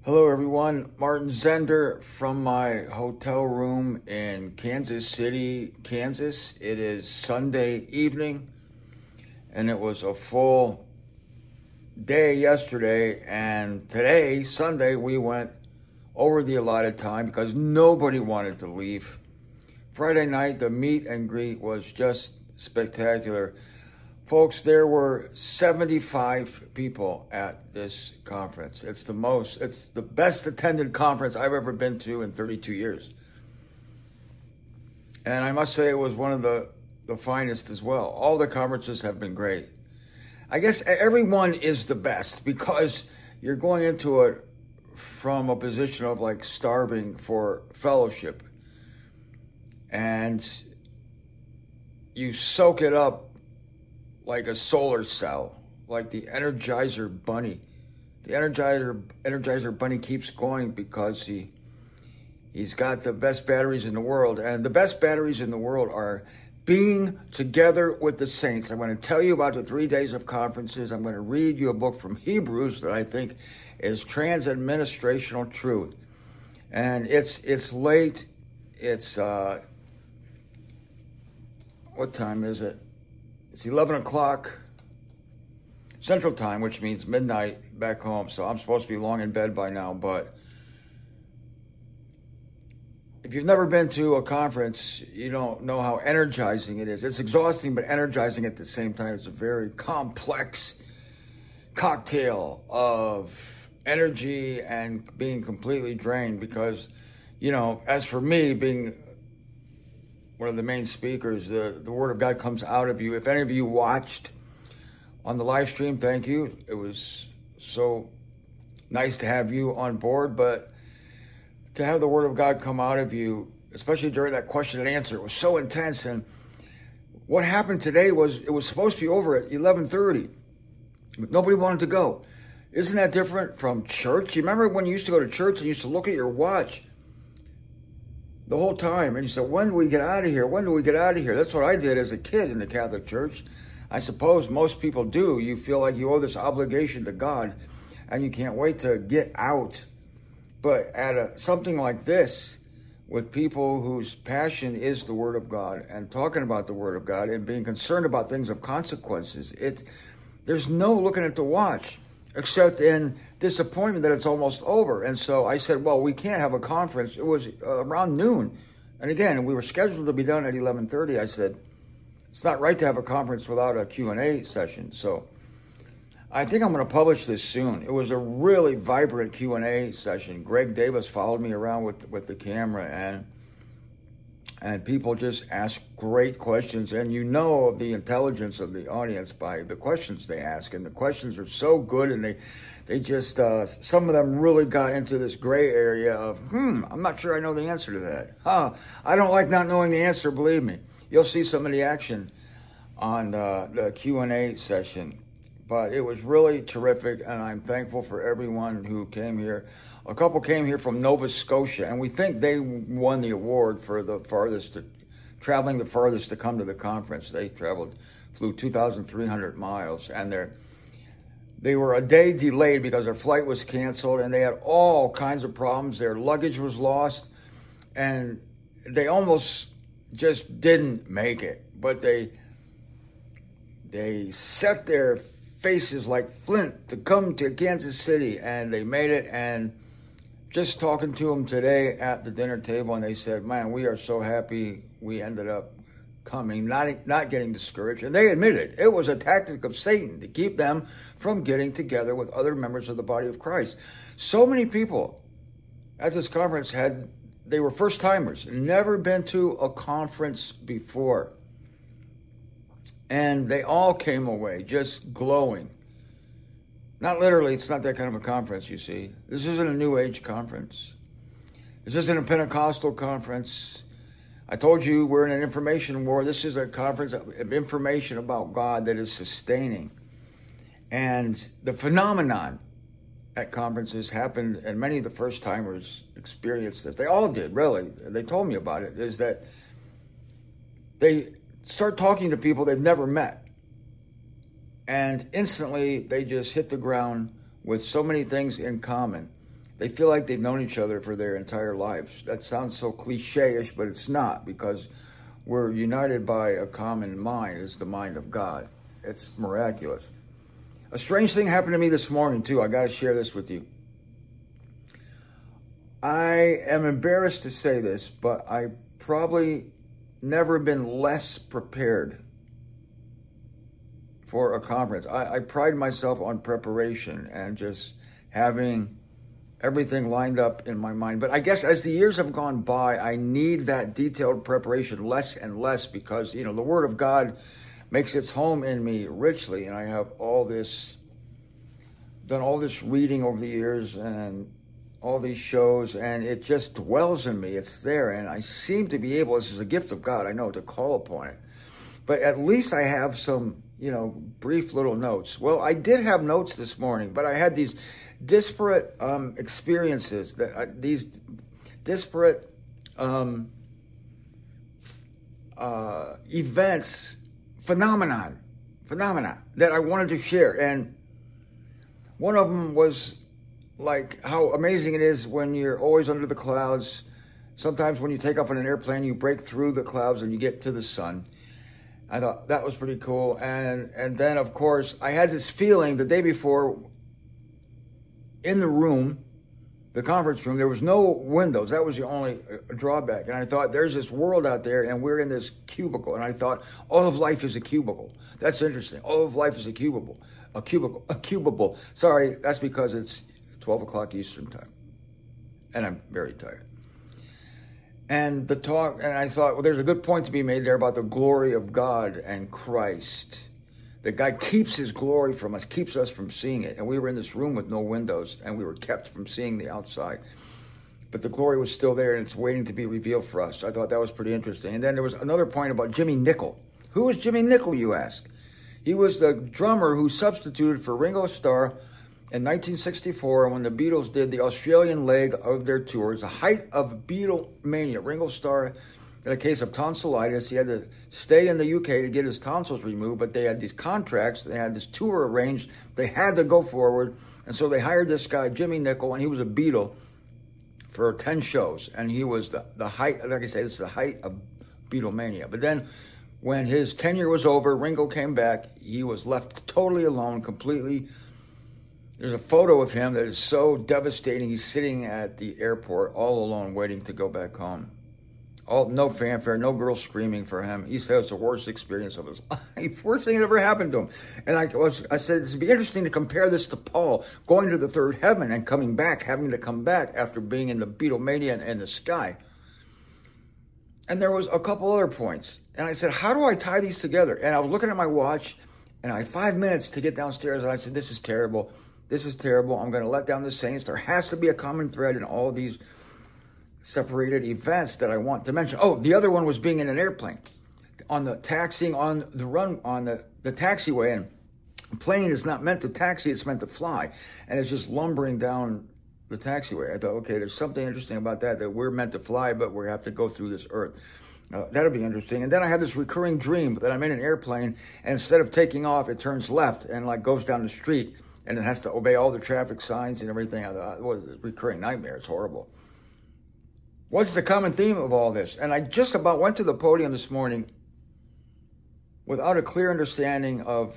Hello everyone, Martin Zender from my hotel room in Kansas City, Kansas. It is Sunday evening and it was a full day yesterday, and today, Sunday, we went over the allotted time because nobody wanted to leave. Friday night, the meet and greet was just spectacular. Folks, there were 75 people at this conference. It's the best attended conference I've ever been to in 32 years. And I must say it was one of the finest as well. All the conferences have been great. I guess everyone is the best because you're going into it from a position of like starving for fellowship. And you soak it up like a solar cell, like the Energizer Bunny. The Energizer Bunny keeps going because he's got the best batteries in the world. And the best batteries in the world are being together with the saints. I'm going to tell you about the 3 days of conferences. I'm going to read you a book from Hebrews that I think is trans-administrational truth. And it's late. It's, what time is it? It's 11 o'clock Central Time, which means midnight back home. So I'm supposed to be long in bed by now. But if you've never been to a conference, you don't know how energizing it is. It's exhausting, but energizing at the same time. It's a very complex cocktail of energy and being completely drained because, you know, as for me, being one of the main speakers, the Word of God comes out of you. If any of you watched on the live stream, thank you. It was so nice to have you on board, but to have the Word of God come out of you, especially during that question and answer, it was so intense. And what happened today was it was supposed to be over at 11:30, but nobody wanted to go. Isn't that different from church? You remember when you used to go to church and you used to look at your watch the whole time, and you said, when do we get out of here? When do we get out of here? That's what I did as a kid in the Catholic Church. I suppose most people do. You feel like you owe this obligation to God, and you can't wait to get out. But at something like this, with people whose passion is the Word of God, and talking about the Word of God, and being concerned about things of consequences, there's no looking at the watch, except in disappointment that it's almost over. And so I said, well, we can't have a conference. It was around noon. And again, we were scheduled to be done at 11:30. I said, it's not right to have a conference without a Q&A session. So I think I'm going to publish this soon. It was a really vibrant Q&A session. Greg Davis followed me around with the camera, and people just ask great questions. And you know the intelligence of the audience by the questions they ask. And the questions are so good, and they just, some of them really got into this gray area of, I'm not sure I know the answer to that. I don't like not knowing the answer, believe me. You'll see some of the action on the Q&A session. But it was really terrific, and I'm thankful for everyone who came here. A couple came here from Nova Scotia, and we think they won the award for traveling the farthest to come to the conference. They flew 2,300 miles, and they were a day delayed because their flight was canceled, and they had all kinds of problems. Their luggage was lost, and they almost just didn't make it. But they set their faces like flint to come to Kansas City, and they made it. And just talking to them today at the dinner table, and they said, man, we are so happy we ended up coming, not getting discouraged. And they admitted it was a tactic of Satan to keep them from getting together with other members of the body of Christ. So many people at this conference they were first timers, never been to a conference before. And they all came away just glowing. Not literally, it's not that kind of a conference, you see. This isn't a New Age conference. This isn't a Pentecostal conference. I told you we're in an information war. This is a conference of information about God that is sustaining. And the phenomenon at conferences happened, and many of the first timers experienced it. They all did, really. They told me about it, is that they start talking to people they've never met. And instantly they just hit the ground with so many things in common. They feel like they've known each other for their entire lives. That sounds so cliche-ish, but it's not, because we're united by a common mind. It's the mind of God. It's miraculous. A strange thing happened to me this morning, too. I got to share this with you. I am embarrassed to say this, but I probably never been less prepared for a conference. I pride myself on preparation and just having everything lined up in my mind. But I guess as the years have gone by, I need that detailed preparation less and less, because, you know, the Word of God makes its home in me richly. And I have done all this reading over the years and all these shows, and it just dwells in me. It's there. And I seem to be able, this is a gift of God, I know, to call upon it. But at least I have some, you know, brief little notes. Well, I did have notes this morning, but I had these disparate experiences, these disparate events, phenomena that I wanted to share. And one of them was like how amazing it is when you're always under the clouds. Sometimes when you take off on an airplane, you break through the clouds and you get to the sun. I thought that was pretty cool. And then, of course, I had this feeling the day before in the room, the conference room, there was no windows. That was the only drawback. And I thought, there's this world out there, and we're in this cubicle. And I thought, all of life is a cubicle. That's interesting. All of life is a cubicle. A cubicle. Sorry, that's because it's 12 o'clock Eastern time. And I'm very tired. And the talk, and I thought, well, there's a good point to be made there about the glory of God and Christ. That God keeps his glory from us, keeps us from seeing it. And we were in this room with no windows, and we were kept from seeing the outside. But the glory was still there, and it's waiting to be revealed for us. I thought that was pretty interesting. And then there was another point about Jimmy Nicol. Who was Jimmy Nicol, you ask? He was the drummer who substituted for Ringo Starr in 1964 when the Beatles did the Australian leg of their tours, the height of Beatlemania. Ringo Starr had a case of tonsillitis. He had to stay in the UK to get his tonsils removed, but they had these contracts. They had this tour arranged. They had to go forward. And so they hired this guy, Jimmy Nicol, and he was a Beatle for 10 shows. And he was the height, like I say, this is the height of Beatlemania. But then when his tenure was over, Ringo came back. He was left totally alone, completely. There's a photo of him that is so devastating. He's sitting at the airport all alone, waiting to go back home. No fanfare, no girls screaming for him. He said it's the worst experience of his life. Worst thing that ever happened to him. And I said, this would be interesting to compare this to Paul, going to the third heaven and coming back, having to come back after being in the Beatlemania in the sky. And there was a couple other points. And I said, how do I tie these together? And I was looking at my watch, and I had 5 minutes to get downstairs. And I said, this is terrible. This is terrible. I'm going to let down the saints. There has to be a common thread in all these separated events that I want to mention. Oh, the other one was being in an airplane, on the taxiing on the run, on the taxiway. And a plane is not meant to taxi, it's meant to fly. And it's just lumbering down the taxiway. I thought, okay, there's something interesting about that we're meant to fly, but we have to go through this earth. That'll be interesting. And then I had this recurring dream that I'm in an airplane, and instead of taking off, it turns left and like goes down the street, and it has to obey all the traffic signs and everything. I thought, what a recurring nightmare. It's horrible. What's the common theme of all this? And I just about went to the podium this morning without a clear understanding of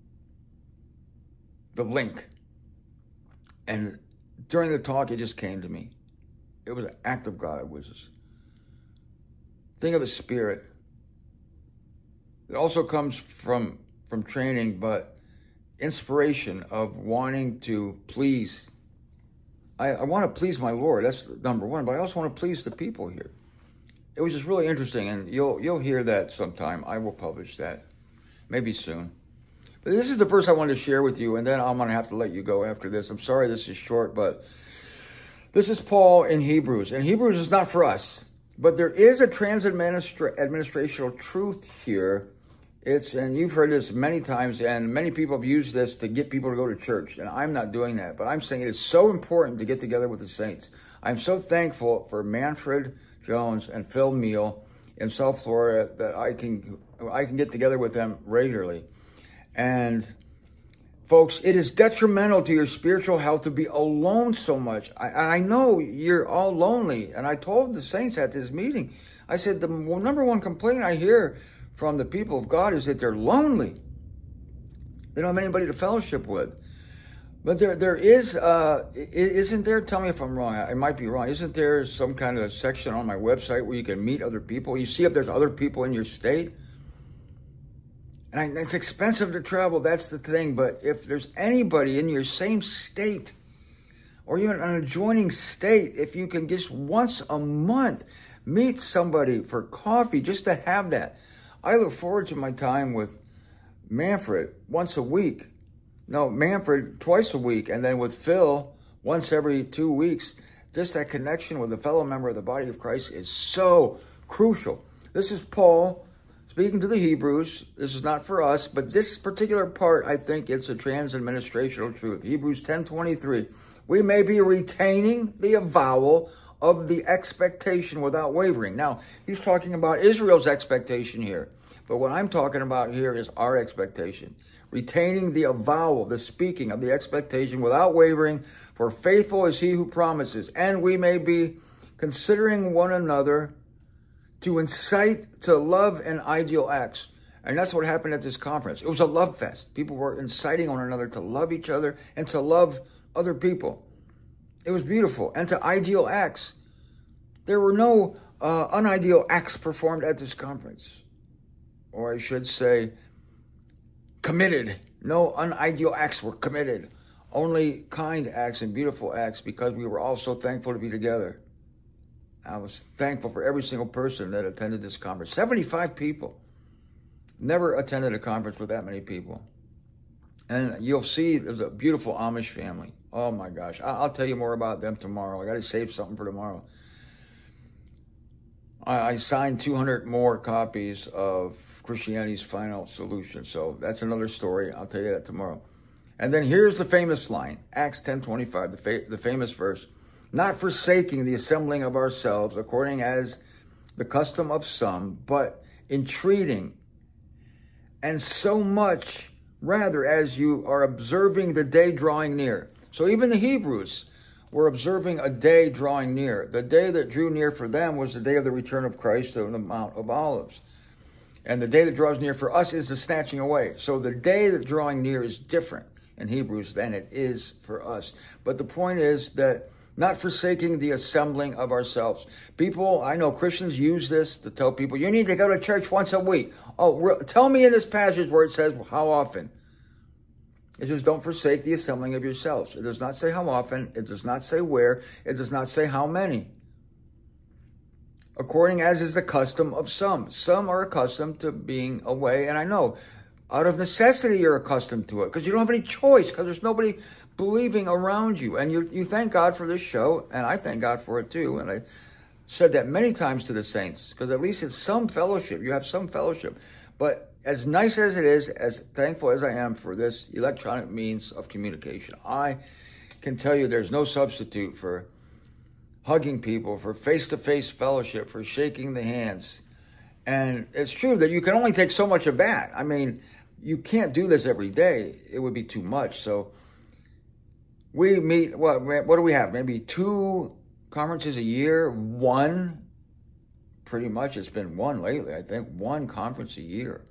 the link. And during the talk, it just came to me. It was an act of God. It was a thing of the Spirit. It also comes from training, but inspiration of wanting to please. I want to please my Lord. That's number one. But I also want to please the people here. It was just really interesting, and you'll hear that sometime. I will publish that, maybe soon. But this is the verse I wanted to share with you, and then I'm going to have to let you go after this. I'm sorry this is short, but this is Paul in Hebrews. And Hebrews is not for us, but there is a trans-administrational truth here. And you've heard this many times, and many people have used this to get people to go to church, and I'm not doing that. But I'm saying it is so important to get together with the saints. I'm so thankful for Manfred Jones and Phil Meal in South Florida that I can get together with them regularly. And Folks, it is detrimental to your spiritual health to be alone so much. I know you're all lonely. And I told the saints at this meeting, I said, the number one complaint I hear from the people of God is that they're lonely. They don't have anybody to fellowship with. But there is, isn't there, tell me if I'm wrong, I might be wrong, isn't there some kind of section on my website where you can meet other people? You see if there's other people in your state? And it's expensive to travel, that's the thing. But if there's anybody in your same state or even an adjoining state, if you can just once a month meet somebody for coffee, just to have that. I look forward to my time with Manfred once a week. No, Manfred twice a week. And then with Phil once every 2 weeks. Just that connection with a fellow member of the body of Christ is so crucial. This is Paul speaking to the Hebrews. This is not for us, but this particular part, I think it's a trans-administrational truth. Hebrews 10:23. We may be retaining the avowal of the expectation without wavering. Now, he's talking about Israel's expectation here. But what I'm talking about here is our expectation. Retaining the avowal, the speaking of the expectation without wavering, for faithful is he who promises. And we may be considering one another to incite to love and ideal acts. And that's what happened at this conference. It was a love fest. People were inciting one another to love each other and to love other people. It was beautiful. And to ideal acts. There were no unideal acts performed at this conference. Or I should say, committed. No unideal acts were committed. Only kind acts and beautiful acts, because we were all so thankful to be together. I was thankful for every single person that attended this conference. 75 people. Never attended a conference with that many people. And you'll see there's a beautiful Amish family. Oh my gosh. I'll tell you more about them tomorrow. I got to save something for tomorrow. I signed 200 more copies of Christianity's Final Solution. So that's another story. I'll tell you that tomorrow. And then here's the famous line. Acts 10:25, the famous verse. Not forsaking the assembling of ourselves, according as the custom of some, but entreating, and so much rather as you are observing the day drawing near. So even the Hebrews were observing a day drawing near. The day that drew near for them was the day of the return of Christ on the Mount of Olives. And the day that draws near for us is the snatching away. So the day that drawing near is different in Hebrews than it is for us. But the point is that not forsaking the assembling of ourselves. People, I know Christians use this to tell people, you need to go to church once a week. Oh, tell me in this passage where it says how often. It says don't forsake the assembling of yourselves. It does not say how often. It does not say where. It does not say how many. According as is the custom of some. Some are accustomed to being away. And I know out of necessity you're accustomed to it because you don't have any choice, because there's nobody believing around you. And you thank God for this show, and I thank God for it too. And I said that many times to the saints, because at least it's some fellowship. You have some fellowship. But as nice as it is, as thankful as I am for this electronic means of communication, I can tell you there's no substitute for hugging people, for face-to-face fellowship, for shaking the hands. And it's true that you can only take so much of that. I mean, you can't do this every day. It would be too much. So we meet, what do we have? Maybe 2 conferences a year, 1. Pretty much it's been 1 lately, I think. 1 conference a year.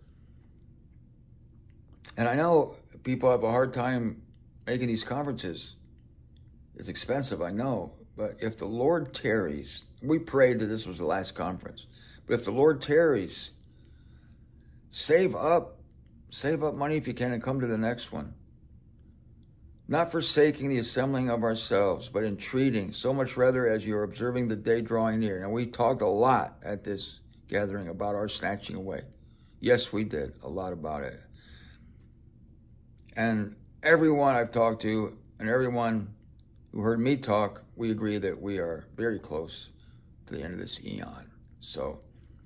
And I know people have a hard time making these conferences. It's expensive, I know. But if the Lord tarries, we prayed that this was the last conference. But if the Lord tarries, save up money if you can and come to the next one. Not forsaking the assembling of ourselves, but entreating, so much rather as you're observing the day drawing near. And we talked a lot at this gathering about our snatching away. Yes, we did a lot about it. And everyone I've talked to and everyone who heard me talk, we agree that we are very close to the end of this eon. So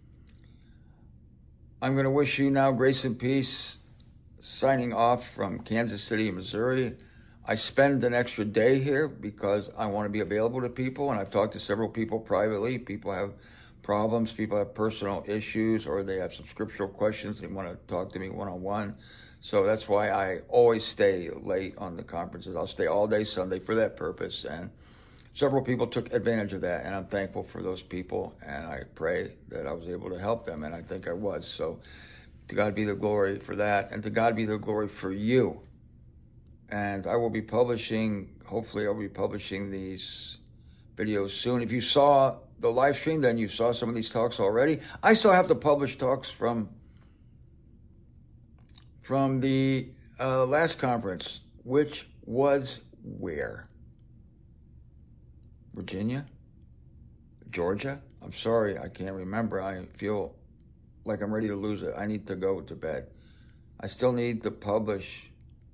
I'm going to wish you now grace and peace, signing off from Kansas City, Missouri. I spend an extra day here because I want to be available to people, and I've talked to several people privately. People have problems, people have personal issues, or they have some scriptural questions they want to talk to me one-on-one. So that's why I always stay late on the conferences. I'll stay all day Sunday for that purpose. And several people took advantage of that, and I'm thankful for those people. And I pray that I was able to help them, and I think I was. So to God be the glory for that, and to God be the glory for you. And I will be publishing, hopefully I'll be publishing these videos soon. If you saw the live stream, then you saw some of these talks already. I still have to publish talks from the last conference, which was where? Virginia? Georgia? I'm sorry, I can't remember. I feel like I'm ready to lose it. I need to go to bed. I still need to publish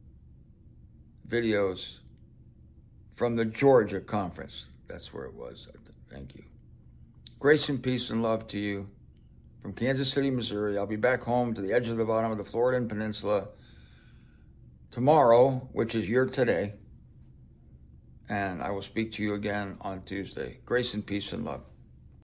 videos from the Georgia conference. That's where it was. Thank you. Grace and peace and love to you from Kansas City, Missouri. I'll be back home to the edge of the bottom of the Floridan Peninsula tomorrow, which is your today. And I will speak to you again on Tuesday. Grace and peace and love.